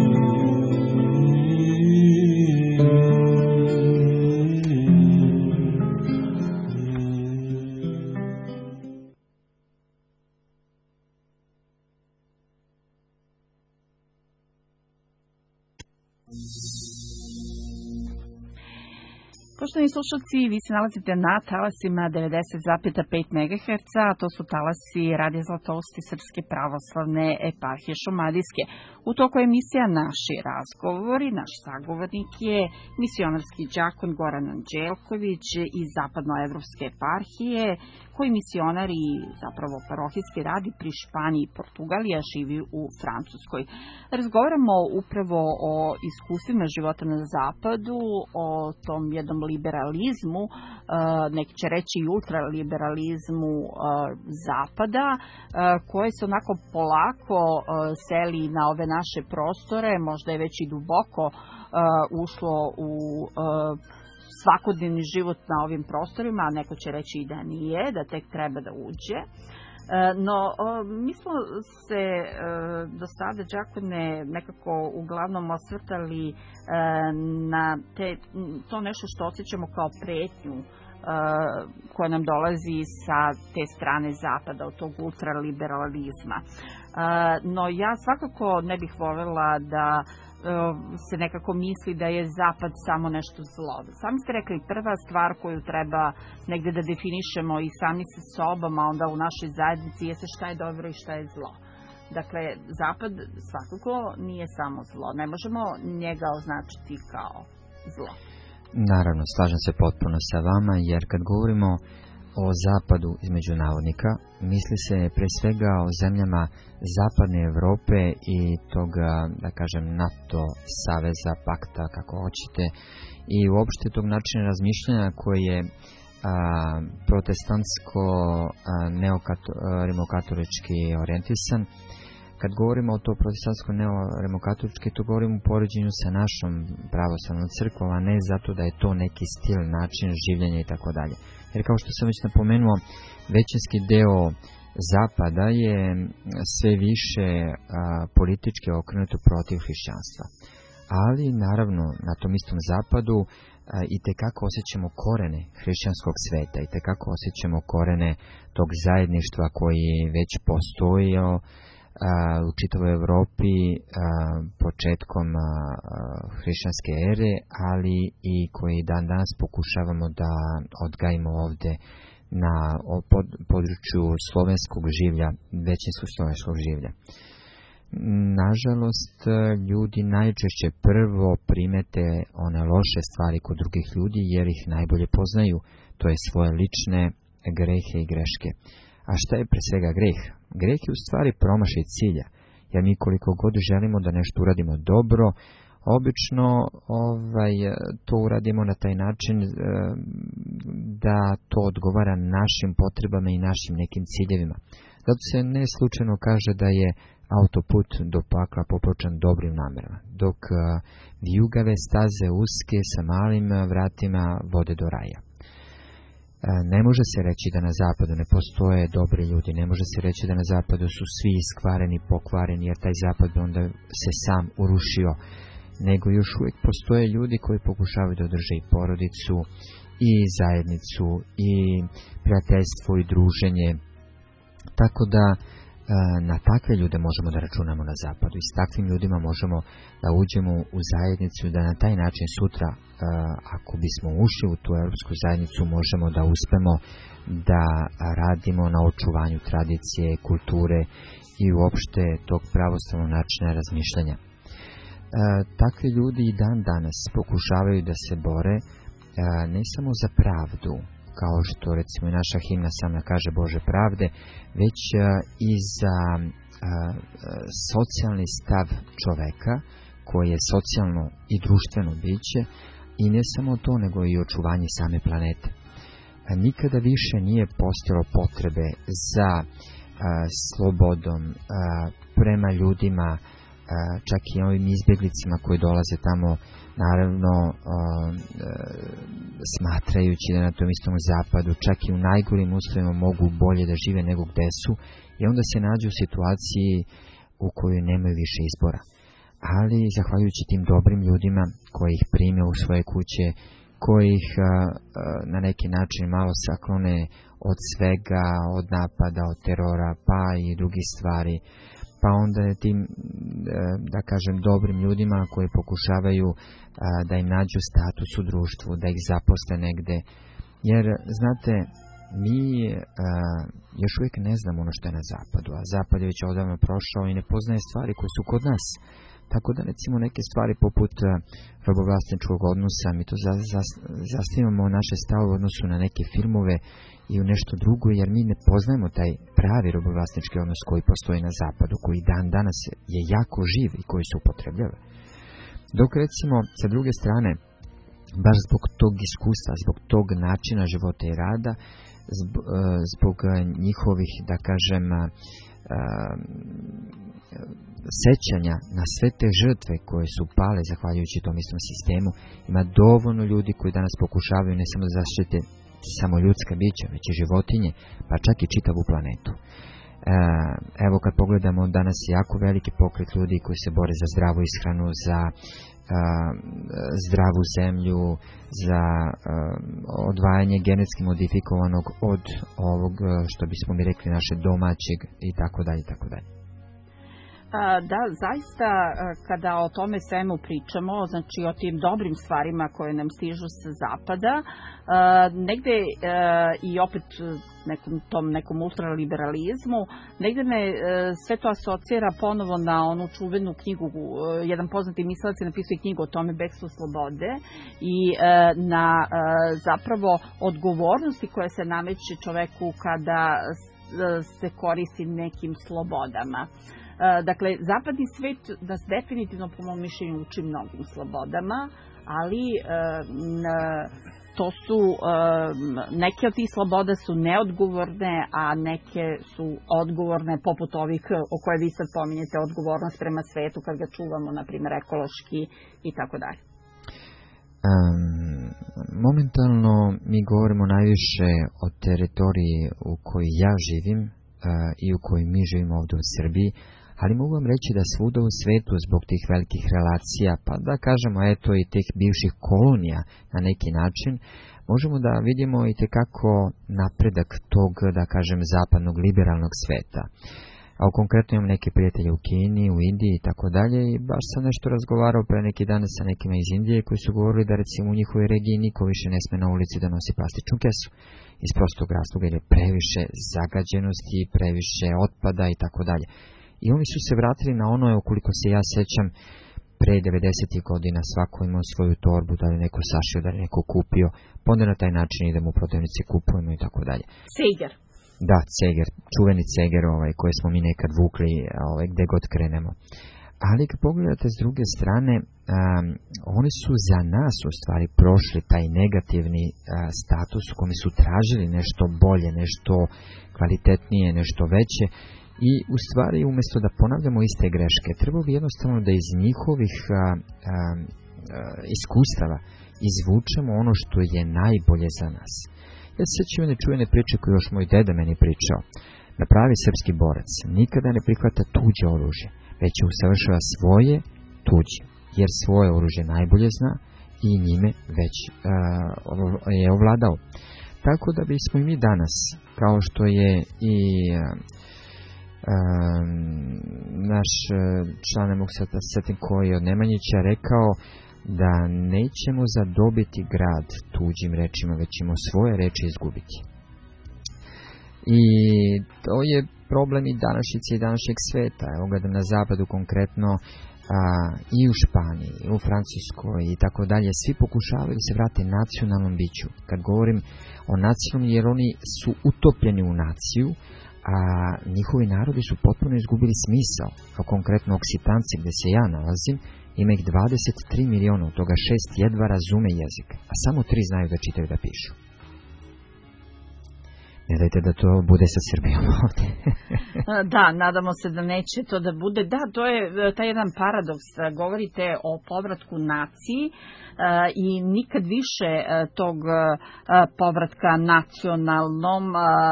Poštovani slušalci, vi se nalazite na talasima devedeset zarez pet megaherca, a to su talasi Radija Zlatovosti Srpske pravoslavne eparhije Šumadijske. U toku emisija Naši razgovori, naš sagovornik je misionarski đakon Goran Anđelković iz Zapadnoevropske eparhije, koji misionar i zapravo parohijski radi pri Španiji i Portugaliji, a živi u Francuskoj. Razgovaramo upravo o iskustvima života na zapadu, o tom jednom liberalizmu, neki će reći i ultraliberalizmu zapada, koje se onako polako seli na ove naše prostore, možda je već i duboko ušlo u svakodnevni život na ovim prostorima, a neko će reći i da nije, da tek treba da uđe. No, mi smo se do sada, đakone, nekako uglavnom osvrtali na te, to nešto što osjećamo kao pretnju koja nam dolazi sa te strane zapada, od tog ultraliberalizma. No, ja svakako ne bih voljela da se nekako misli da je zapad samo nešto zlo. Sami ste rekli, prva stvar koju treba negde da definišemo i sami sa sobom, a onda u našoj zajednici, jeste šta je dobro i šta je zlo. Dakle, zapad svakako nije samo zlo. Ne možemo njega označiti kao zlo. Naravno, slažem se potpuno sa vama, jer kad govorimo o zapadu između navodnika, misli se pre svega o zemljama zapadne Evrope i toga, da kažem, NATO saveza, pakta, kako hoćete, i uopšte tog načina razmišljanja koji je a, protestantsko neokatolički orijentisan. Kad govorimo o to protestantsko neoremokatolički, to govorimo u poređenju sa našom pravoslavnom crkvom, a ne zato da je to neki stil, način življenja i tako dalje. Jer kao što sam već napomenuo, većinski deo zapada je sve više a, politički okrenuto protiv hrišćanstva. Ali naravno na tom istom zapadu a, i tekako osjećamo korene hrišćanskog sveta, i tekako osjećamo korene tog zajedništva koji već postojio u čitavoj Evropi početkom hrišćanske ere, ali i koji dan danas pokušavamo da odgajimo ovde na području slovenskog življa, većinskog slovenskog življa. Nažalost, ljudi najčešće prvo primete one loše stvari kod drugih ljudi, jer ih najbolje poznaju, to je svoje lične grehe i greške. A šta je pre svega greh? Greh je u stvari promašaj cilja, jer mi koliko god želimo da nešto uradimo dobro, obično ovaj, to uradimo na taj način e, da to odgovara našim potrebama i našim nekim ciljevima. Zato se ne slučajno kaže da je autoput do pakla popločan dobrim namerama, dok e, vijugave staze uske sa malim vratima vode do raja. Ne može se reći da na zapadu ne postoje dobri ljudi, ne može se reći da na zapadu su svi iskvareni, pokvareni, jer taj zapad bi onda se sam urušio, nego još uvijek postoje ljudi koji pokušavaju da održe i porodicu, i zajednicu, i prijateljstvo, i druženje. Tako da na takve ljude možemo da računamo na zapadu i s takvim ljudima možemo da uđemo u zajednicu i da na taj način sutra, ako bismo ušli u tu europsku zajednicu, možemo da uspemo da radimo na očuvanju tradicije, kulture i uopšte tog pravoslavnog načina razmišljanja. Takvi ljudi i dan danas pokušavaju da se bore ne samo za pravdu, kao što recimo i naša himna sama kaže Bože pravde, već i za a, a, socijalni stav čoveka, koji je socijalno i društveno biće, i ne samo to, nego i očuvanje same planete. A, nikada više nije postojalo potrebe za a, slobodom a, prema ljudima, a, čak i ovim izbjeglicima koji dolaze tamo, naravno a, a, smatrajući da na tom istom zapadu čak i u najgorim uslovima mogu bolje da žive nego gde su, i onda se nađu u situaciji u kojoj nemaju više izbora. Ali zahvaljujući tim dobrim ljudima koji ih prime u svoje kuće, koji ih a, a, na neki način malo saklone od svega, od napada, od terora, pa i drugih stvari, pa onda tim, da kažem, dobrim ljudima koji pokušavaju a, da im nađu status u društvu, da ih zaposle negde. Jer, znate, mi a, još uvijek ne znamo ono što je na zapadu, a zapad je već odavno prošao i ne poznaje stvari koje su kod nas. Tako da, recimo, neke stvari poput a, robovlasničkog odnosa, mi to za, za, zasnivamo naše stavove u odnosu na neke filmove i u nešto drugo, jer mi ne poznajemo taj pravi robovlasnički odnos koji postoji na zapadu, koji dan danas je jako živ i koji se upotrebljava. Dok, recimo, sa druge strane, baš zbog tog iskustva, zbog tog načina života i rada, zbog, zbog njihovih, da kažem, sećanja na sve te žrtve koje su pale zahvaljujući tom istom sistemu, ima dovoljno ljudi koji danas pokušavaju ne samo da zaštite samo ljudska bića, već i životinje, pa čak i čitavu planetu. Evo, kad pogledamo, danas je jako veliki pokret ljudi koji se bore za zdravu ishranu, za zdravu zemlju, za odvajanje genetski modifikovanog od ovog, što bismo mi rekli, naše domaćeg, i tako dalje, i tako dalje. Da, zaista kada o tome svemu pričamo, znači o tim dobrim stvarima koje nam stižu sa zapada, negde i opet nekom, tom nekom ultraliberalizmu, negde me sve to asocira ponovo na onu čuvenu knjigu, jedan poznati mislilac je napisao knjigu o tome, Bekstvo slobode, i na zapravo odgovornosti koje se nameće čoveku kada se koristi nekim slobodama. Dakle, zapadni svet nas definitivno, po mom mišljenju, uči mnogim slobodama, ali to su, neke od tih sloboda su neodgovorne, a neke su odgovorne, poput ovih o koje vi sad pominjete, odgovornost prema svetu kad ga čuvamo, na primjer, ekološki i tako dalje. Um, momentalno mi govorimo najviše o teritoriji u kojoj ja živim uh, i u kojoj mi živimo ovdje u Srbiji, ali mogu vam reći da svuda u svetu zbog tih velikih relacija, pa da kažemo eto i tih bivših kolonija na neki način, možemo da vidimo i tekako napredak tog, da kažem, zapadnog liberalnog sveta. A konkretno imam neke prijatelje u Kini, u Indiji i tako dalje, i baš sam nešto razgovarao pre neki dan sa nekima iz Indije koji su govorili da recimo u njihovoj regiji niko više ne sme na ulici da nosi plastičnu kesu. Iz prostog razloga jer je previše zagađenosti, previše otpada i tako dalje. I oni su se vratili na ono, ukoliko se ja sećam, pre devedesetih godina svako imao svoju torbu, da li neko sašio, da li neko kupio, pa onda na taj način idemo u prodavnici, kupujemo i tako dalje. Ceger. Da, Ceger, čuveni Ceger ovaj, koje smo mi nekad vukli ovaj, gde god krenemo. Ali kad pogledate s druge strane, um, oni su za nas u stvari prošli taj negativni uh, status u kome su tražili nešto bolje, nešto kvalitetnije, nešto veće. I u stvari, umjesto da ponavljamo iste greške, treba bi jednostavno da iz njihovih a, a, a, iskustava izvučemo ono što je najbolje za nas. Ja se sjećam jedne čuvene priče koju još moj deda meni pričao. Da pravi srpski borac nikada ne prihvata tuđe oružje, već usavršava svoje tuđe. jer svoje oružje najbolje zna i njime već uh, je ovladao. Tako da bismo i mi danas, kao što je i uh, um, naš član, ne mogu se setim koji od Nemanjića, rekao da nećemo zadobiti grad tuđim rečima, već ćemo svoje reči izgubiti. I to je problem i današnjice i današnjeg sveta. Evo gledam na zapadu konkretno, a, i u Španiji, i u Francuskoj i tako dalje. Svi pokušavaju da se vrate nacionalnom biću. Kad govorim o nacionalnom, jer oni su utopljeni u naciju, a njihovi narodi su potpuno izgubili smisao. Kao konkretno Oksitanci, gde se ja nalazim, ima ih dvadeset tri miliona, od toga šest jedva razume jezik, a samo tri znaju da čitaju da pišu. Ne dajte da to bude sa Srbijom ovdje. Da, nadamo se da neće to da bude. Da, to je taj jedan paradoks. Govorite o povratku naciji i nikad više tog povratka nacionalnom,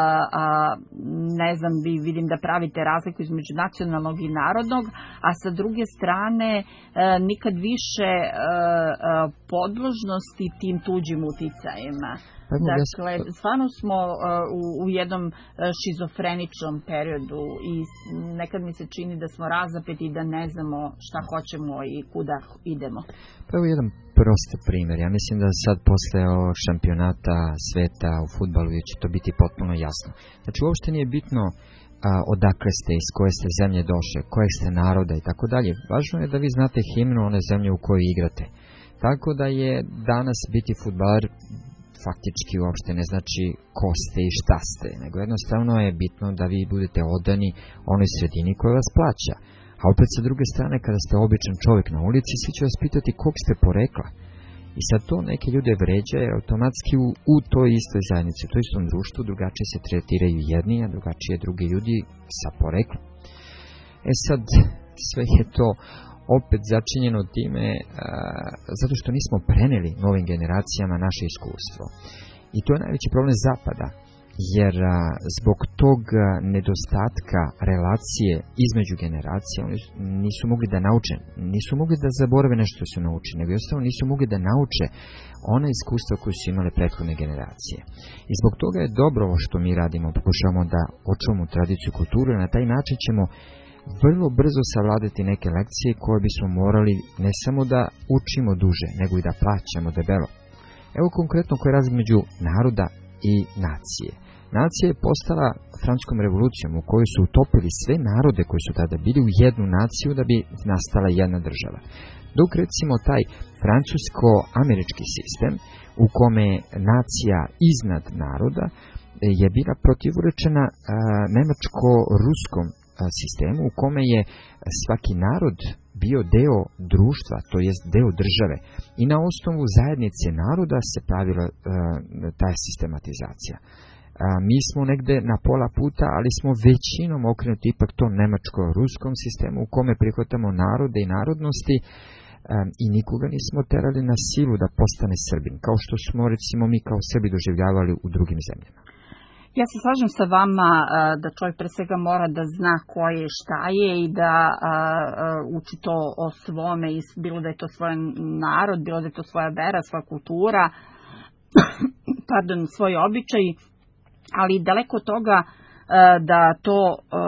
ne znam, vi vidim da pravite razliku između nacionalnog i narodnog, a sa druge strane nikad više podložnosti tim tuđim uticajima. Dakle, stvarno smo u, u jednom šizofreničnom periodu i nekad mi se čini da smo razapeti i da ne znamo šta hoćemo i kuda idemo. Pa evo jedan prost primjer. Ja mislim da sad posle šampionata sveta u fudbalu će to biti potpuno jasno. Znači uopšte nije bitno a, odakle ste, iz koje ste zemlje došle, kojeg ste naroda i tako dalje. Važno je da vi znate himnu one zemlje u kojoj igrate. Tako da je danas biti fudbaler faktički uopšte ne znači ko ste i šta ste, nego jednostavno je bitno da vi budete odani onoj sredini koja vas plaća. A opet sa druge strane, kada ste običan čovjek na ulici, svi će vas pitati kog ste porekla. I sad to neke ljude vređa, jer automatski u, u toj istoj zajednici, u toj istom društvu, drugačije se tretiraju jedni, a drugačije drugi ljudi sa poreklom. E sad, sve je to opet začinjeno time a, zato što nismo preneli novim generacijama naše iskustvo. I to je najveći problem Zapada, jer a, zbog tog a, nedostatka relacije između generacija oni nisu mogli da nauče, nisu mogli da zaborave nešto što su naučili, nego jednostavno nisu mogli da nauče ona iskustva koje su imale prethodne generacije. I zbog toga je dobro ovo što mi radimo, pokušavamo da očuvamo tradiciju i kulturu, i na taj način ćemo vrlo brzo savladati neke lekcije koje bismo morali ne samo da učimo duže, nego i da plaćamo debelo. Evo konkretno koji je razlika među naroda i nacije. Nacija je postala Francuskom revolucijom u kojoj su utopili sve narode koji su tada bili u jednu naciju da bi nastala jedna država. Dok recimo taj francusko-američki sistem u kome je nacija iznad naroda je bila protivrečena nemačko-ruskom sistemu u kome je svaki narod bio deo društva, to jest deo države. I na osnovu zajednice naroda se pravila uh, ta sistematizacija. Uh, mi smo negde na pola puta, ali smo većinom okrenuti ipak tom nemačko-ruskom sistemu u kome prihvatamo narode i narodnosti um, i nikoga nismo terali na silu da postane Srbin, kao što smo recimo mi kao Srbi doživljavali u drugim zemljama. Ja se slažem sa vama da čovjek pre svega mora da zna ko je šta je i da a, a, uči to o svome, bilo da je to svoj narod, bilo da je to svoja vera, svoja kultura, pardon, svoj običaj, ali daleko od toga da to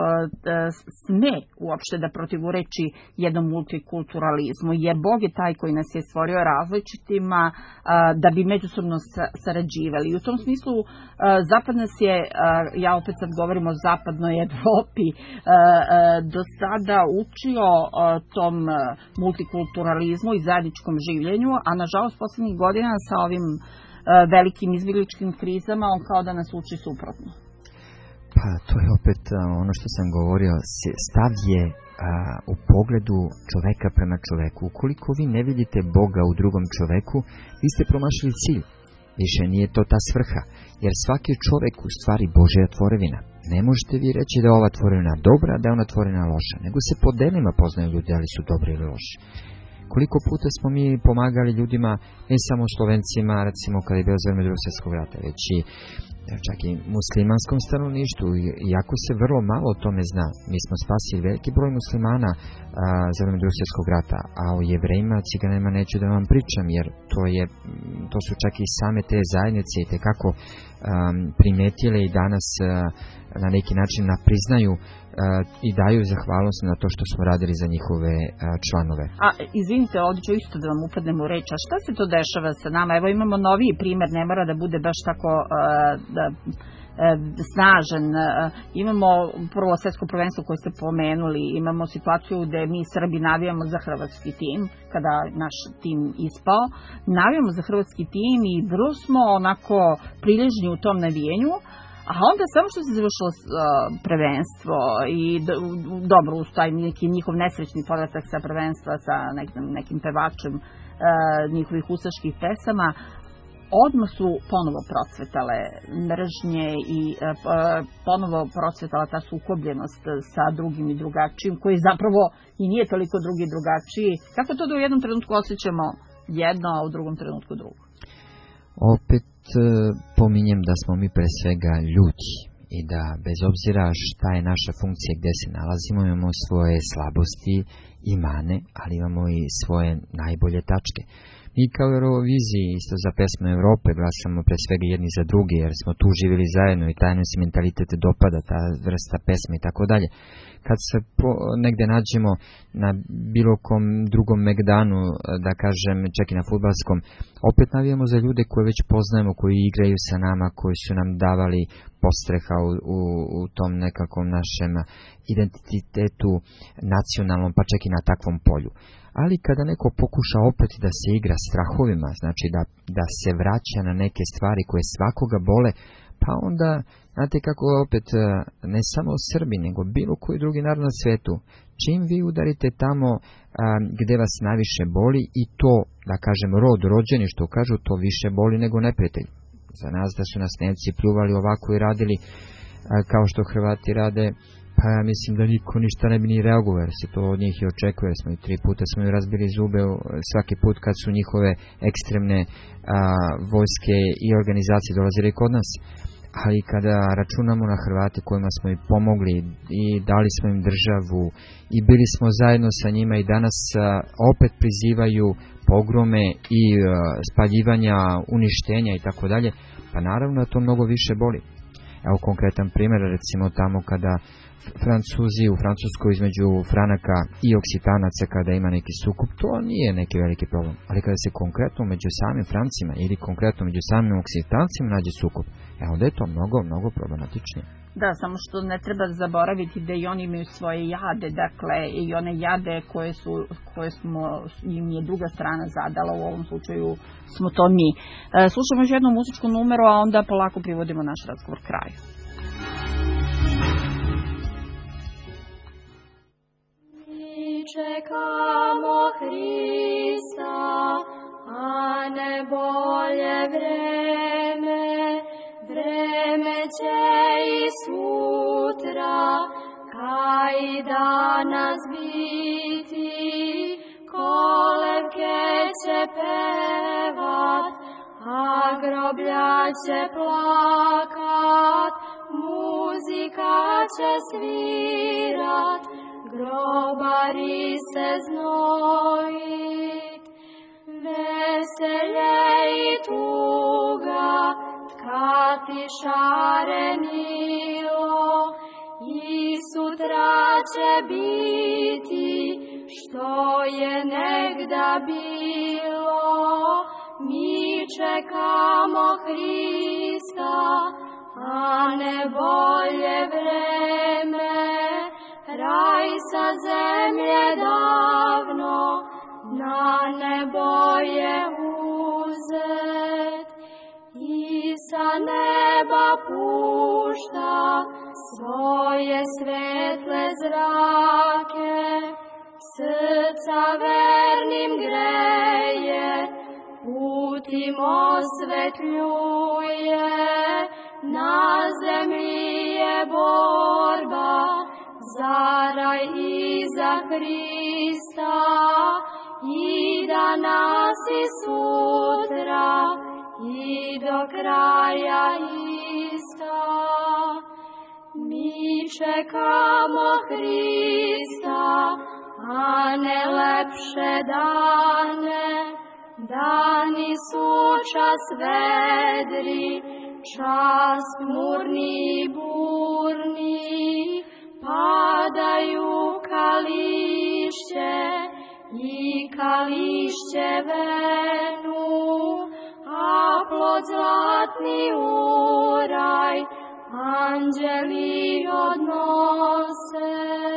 sme uopšte da protivureči jednom multikulturalizmu, jer Bog je taj koji nas je stvorio različitima da bi međusobno sarađivali. I u tom smislu Zapad nas je, ja opet sad govorim o zapadnoj Evropi, do sada učio tom multikulturalizmu i zajedničkom življenju, a nažalost poslednjih godina sa ovim velikim izbjegličkim krizama on kao da nas uči suprotno. Pa to je opet a, ono što sam govorio, stav je a, u pogledu čoveka prema čoveku. Ukoliko vi ne vidite Boga u drugom čoveku, vi ste promašili cilj. Više nije to ta svrha, jer svaki čovek u stvari Božja tvorevina. Ne možete vi reći da je ova tvorevina dobra, da je ona tvorevina loša, nego se po delima poznaju ljudi da li su dobri ili loši. Koliko puta smo mi pomagali ljudima, ne samo Slovencima, recimo kada je bio za vreme Drugog svjetskog rata, već i čak i muslimanskom stanovništvu, iako se vrlo malo o tome zna. Mi smo spasili veliki broj muslimana a, za vreme Drugog svjetskog rata, a o Jevrejima, Ciganima neću da vam pričam, jer to, je, to su čak i same te zajednice i tekako um, primetile i danas uh, na neki način napriznaju uh, i daju zahvalnost na to što smo radili za njihove uh, članove. A izvinite, ovdje ću isto da vam upadnem u reč, a šta se to dešava sa nama? Evo imamo noviji primjer, ne mora da bude baš tako uh, da, uh, snažen. Uh, imamo prvo svjetsko prvenstvo koje ste pomenuli, imamo situaciju gde mi Srbi navijamo za hrvatski tim, kada naš tim ispao, navijamo za hrvatski tim i vrlo smo onako priližni u tom navijenju. A onda samo što se završilo uh, prvenstvo i do, dobro uz taj neki njihov nesrećni povratak sa prvenstva sa nekim, nekim pevačem uh, njihovih ustaških pesama, odmah su ponovo procvetale mržnje i uh, ponovo procvetala ta sukobljenost sa drugim i drugačijim, koji zapravo i nije toliko drugi i drugačiji. Kako to da u jednom trenutku osjećamo jedno, a u drugom trenutku drugo? Opet pominjem da smo mi pre svega ljudi i da bez obzira šta je naša funkcija gde se nalazimo, imamo svoje slabosti i mane, ali imamo i svoje najbolje tačke. Mi kao Euroviziji, isto za pesme Evrope, glasamo pre svega jedni za drugi, jer smo tu živjeli zajedno i taj nam se mentalitet dopada, ta vrsta pesme i tako dalje. Kad se po, negde nađemo na bilo kom drugom megdanu, da kažem, čak i na fudbalskom, opet navijamo za ljude koje već poznajemo, koji igraju sa nama, koji su nam davali postreha u, u, u tom nekakvom našem identitetu nacionalnom, pa čak i na takvom polju. Ali kada neko pokuša opet da se igra strahovima, znači da, da se vraća na neke stvari koje svakoga bole, pa onda, znate kako opet, ne samo Srbi, nego bilo koji drugi narod na svetu, čim vi udarite tamo a, gde vas najviše boli i to, da kažem, rod, rođeni, što kažu, to više boli nego neprijatelj. Za nas da su nas Nemci pljuvali ovako i radili a, kao što Hrvati rade, pa ja mislim da niko ništa ne bi ni reagovao, jer se to od njih i očekuje. Smo i tri puta smo im razbili zube svaki put kad su njihove ekstremne a, vojske i organizacije dolazili kod nas. Ali kada računamo na Hrvate kojima smo im pomogli i dali smo im državu i bili smo zajedno sa njima i danas a, opet prizivaju pogrome i a, spaljivanja, uništenja i tako dalje, pa naravno da to mnogo više boli. Evo konkretan primjer, recimo tamo kada Francuzi u Francuskoj između Franaka i Oksitanaca kada ima neki sukob, to nije neki veliki problem. Ali kada se konkretno među samim Francima ili konkretno među samim Oksitancima nađe sukob, evo da je to mnogo, mnogo problematičnije. Da, samo što ne treba zaboraviti da i oni imaju svoje jade, dakle i one jade koje, su, koje smo, im je druga strana zadala, u ovom slučaju smo to mi. E, slušamo još jednu muzičku numeru, a onda polako privodimo naš razgovor kraju. Čekamo Hrista, a ne bolje vreme, vreme će i sutra, kaj danas biti, kolevke će pevat, a groblja će plakat, muzika će svirat, grobari se znojit, veselje i tuga, tkati šarenilo, i sutra će biti, što je negda bilo. Mi čekamo Hrista, a ne bolje vreme, raj sa zemlje davno, na nebo je uzet. I sa neba pušta svoje svetle zrake, srca vernim greje, put im osvetljuje. Na zemlji je borba, za raj i za Hrista, i danas i sutra i do kraja ista. Mi čekamo Hrista, a ne lepše dane. Dani su čas vedri, čas murni i burni, padaju kališće i kališće venu, a plod zlatni uraj anđeli odnose.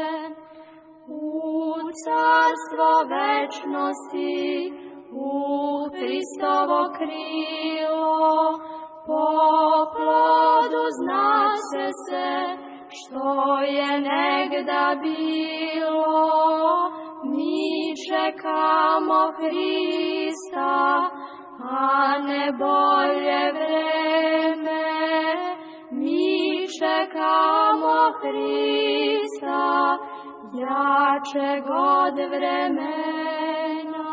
U carstvo večnosti, u Hristovo krilo, po plodu znaće se što je negda bilo. Mi čekamo Hrista, a ne bolje vreme. Mi čekamo Hrista, jačeg od vremena.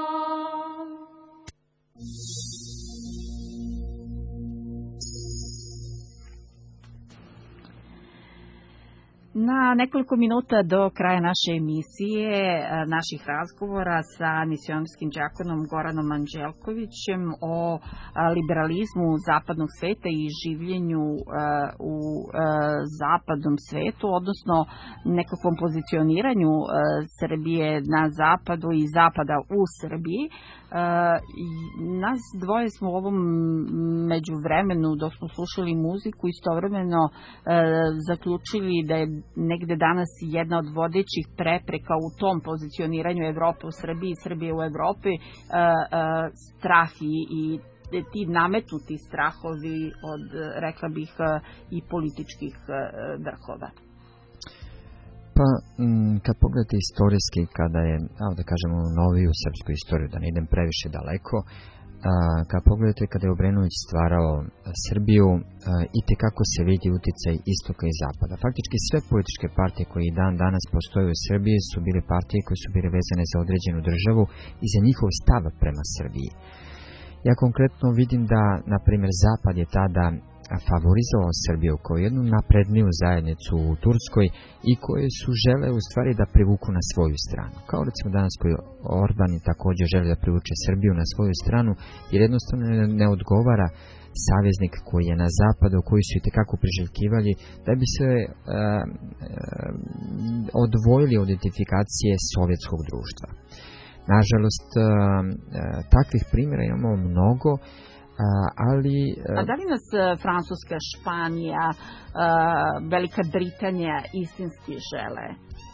Na nekoliko minuta do kraja naše emisije, naših razgovora sa misionskim đakonom Goranom Anđelkovićem o liberalizmu zapadnog sveta i življenju u zapadnom svetu, odnosno nekakvom pozicioniranju Srbije na zapadu i zapada u Srbiji. Nas dvoje smo u ovom međuvremenu, dok smo slušali muziku, istovremeno zaključili da je negde danas jedna od vodećih prepreka u tom pozicioniranju Evrope u Srbiji i Srbije u Evropi strah i, i ti nametnuti strahovi od, rekla bih, i političkih vrhova. Pa, kad pogledate istorijski, kada je, da kažemo, noviju srpsku istoriju, da ne idem previše daleko, kad pogledate kada je Obrenović stvarao Srbiju, i tekako se vidi uticaj istoka i zapada. Faktički sve političke partije koje i dan danas postoje u Srbiji su bile partije koje su bile vezane za određenu državu i za njihov stav prema Srbiji. Ja konkretno vidim da, na primjer, Zapad je tada favorizovao Srbiju kao jednu napredniju zajednicu u Turskoj i koje su žele u stvari da privuku na svoju stranu. Kao recimo danas koji Orban također želi da privuče Srbiju na svoju stranu, jer jednostavno ne odgovara saveznik koji je na zapadu, koji su i tekako priželjkivali da bi se e, e, odvojili od identifikacije sovjetskog društva. Nažalost, e, takvih primjera imamo mnogo. A, ali, A da li nas Francuska, Španija, Velika Britanija istinski žele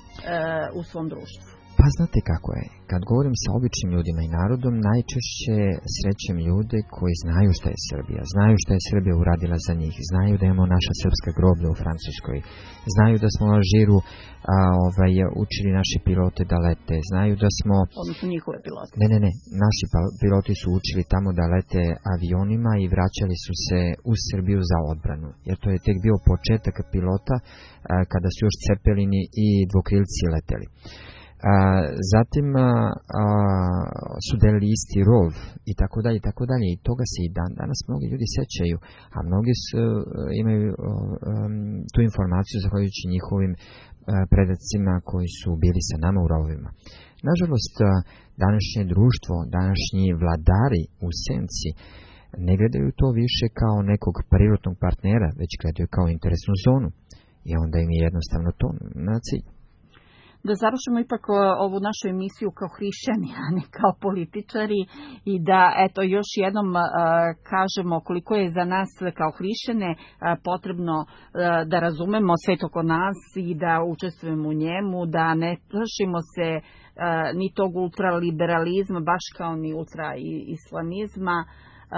u svom društvu? Pa znate kako je. Kad govorim sa običnim ljudima i narodom, najčešće srećem ljude koji znaju šta je Srbija, znaju šta je Srbija uradila za njih, znaju da imamo naša srpska groblja u Francuskoj, znaju da smo u Alžiru a, ovaj, učili naše pilote da lete, znaju da smo... Odnosno njihove pilote. Ne, ne, ne. Naši piloti su učili tamo da lete avionima i vraćali su se u Srbiju za odbranu. Jer to je tek bio početak pilota a, kada su još Cepelini i dvokrilci leteli. A, zatim a, a, su delili isti rov i tako dalje i tako dalje i toga se i dan danas mnogi ljudi sećaju, a mnogi su, imaju a, a, tu informaciju zahvaljujući njihovim a, predacima koji su bili sa nama u rovima. Nažalost, a, današnje društvo, današnji vladari u senci ne gledaju to više kao nekog prirodnog partnera, već gledaju kao interesnu zonu i onda im je jednostavno to na cilj. Da završimo ipak ovu našu emisiju kao hrišćani, a ne kao političari i da eto još jednom uh, kažemo koliko je za nas kao hrišćane uh, potrebno uh, da razumemo svet oko nas i da učestvujemo u njemu, da ne plašimo se uh, ni tog ultraliberalizma, baš kao ni ultraislamizma uh,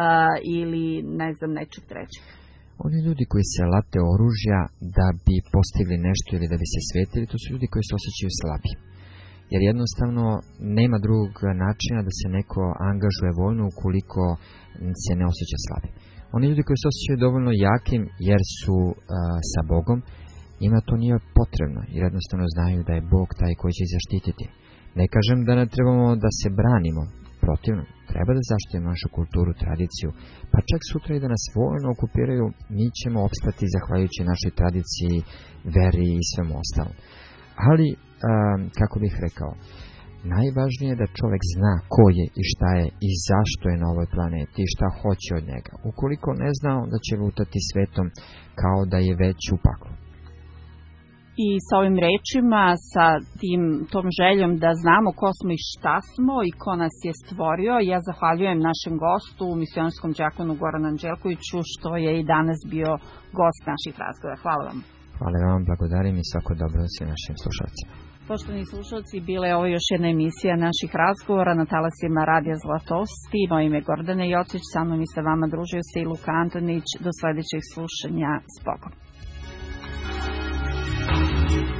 ili ne znam nečeg trećeg. Oni ljudi koji se late oružja da bi postigli nešto ili da bi se svetili, to su ljudi koji se osjećaju slabi. Jer jednostavno nema drugog načina da se neko angažuje vojno ukoliko se ne osjeća slabi. Oni ljudi koji se osjećaju dovoljno jakim jer su uh, sa Bogom, njima to nije potrebno jer jednostavno znaju da je Bog taj koji će ih zaštititi. Ne kažem da ne trebamo da se branimo, protivno, treba da zaštitimo našu kulturu, tradiciju, pa čak sutra i da nas vojno okupiraju, mi ćemo opstati zahvaljujući našoj tradiciji, veri i svemu ostalom. Ali, a, kako bih rekao, najvažnije je da čovjek zna ko je i šta je i zašto je na ovoj planeti i šta hoće od njega. Ukoliko ne zna, onda će lutati svetom kao da je već u paklu. I sa ovim rečima, sa tim, tom željom da znamo ko smo i šta smo i ko nas je stvorio, ja zahvaljujem našem gostu, misionskom đakonu Goranu Anđelkoviću, što je i danas bio gost naših razgovora. Hvala vam. Hvala vam, blagodarim i svako dobro svim našim slušalcima. Poštovani slušalci, bila je ovo još jedna emisija naših razgovora na talasima Radija Zlatosti. Moje ime je Gordana Jocić, sa mnom i sa vama družio se i Luka Antonić. Do sledećeg slušanja, s Bogom.